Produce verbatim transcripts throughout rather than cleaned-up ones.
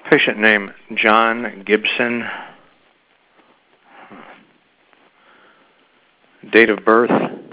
Patient name, John Gibson. Date of birth,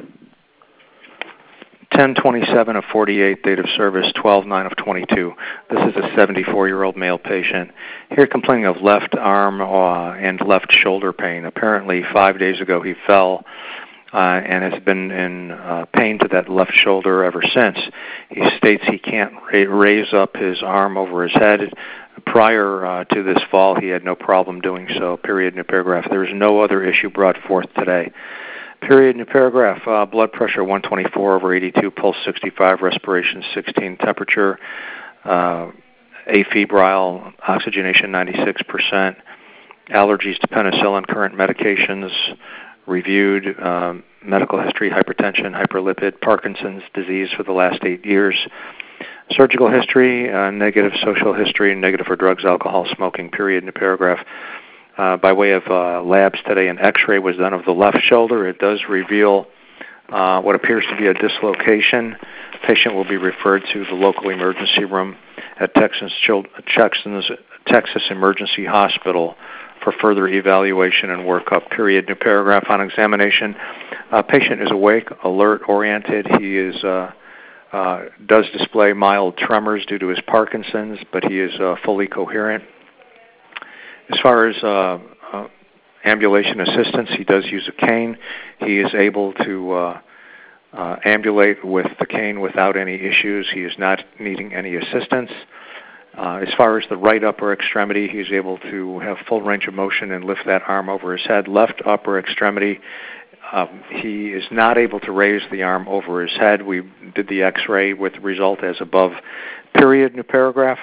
ten twenty-seven of forty-eight, date of service, twelve nine of twenty-two. This is a seventy-four-year-old male patient. Here complaining of left arm uh, and left shoulder pain. Apparently, five days ago he fell uh, and has been in uh, pain to that left shoulder ever since. He states he can't ra- raise up his arm over his head. Prior uh, to this fall, he had no problem doing so, period, new paragraph. There is no other issue brought forth today. Period, new paragraph. Uh, blood pressure one twenty-four over eighty-two, pulse sixty-five, respiration sixteen, temperature uh, afebrile, oxygenation ninety-six percent, allergies to penicillin, current medications reviewed, um, medical history, hypertension, hyperlipid, Parkinson's disease for the last eight years, surgical history, uh, negative social history, negative for drugs, alcohol, smoking, period, new paragraph. Uh, by way of uh, labs today, an x-ray was done of the left shoulder. It does reveal uh, what appears to be a dislocation. The patient will be referred to the local emergency room at Texas, Texas Emergency Hospital for further evaluation and workup, period, new paragraph. On examination, uh, patient is awake, alert, oriented. He is uh, uh, does display mild tremors due to his Parkinson's, but he is uh, fully coherent. As far as uh, uh, ambulation assistance, he does use a cane. He is able to uh, uh, ambulate with the cane without any issues. He is not needing any assistance. Uh, as far as the right upper extremity, he is able to have full range of motion and lift that arm over his head. Left upper extremity, um, he is not able to raise the arm over his head. We did the x-ray with the result as above, period, new paragraph.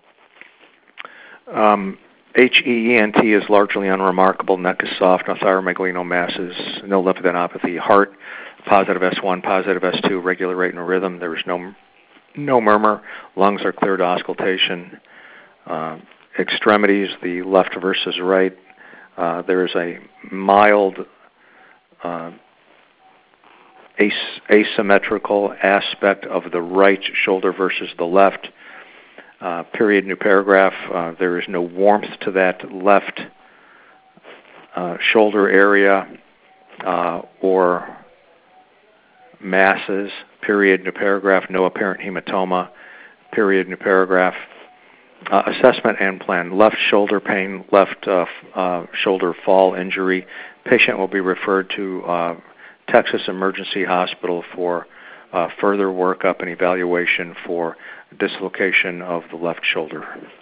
Um, H E E N T is largely unremarkable. Neck is soft, no thyromegalino masses, no lymphadenopathy. Heart, positive S one, positive S two, regular rate and rhythm. There is no no murmur. Lungs are clear to auscultation. Uh, extremities, the left versus right. Uh, there is a mild uh, as- asymmetrical aspect of the right shoulder versus the left. Uh, period, new paragraph. Uh, there is no warmth to that left uh, shoulder area uh, or masses. Period, new paragraph. No apparent hematoma. Period, new paragraph. Uh, assessment and plan. Left shoulder pain, left uh, uh, shoulder fall injury. Patient will be referred to uh, Texas Emergency Hospital for uh, further workup and evaluation for dislocation of the left shoulder.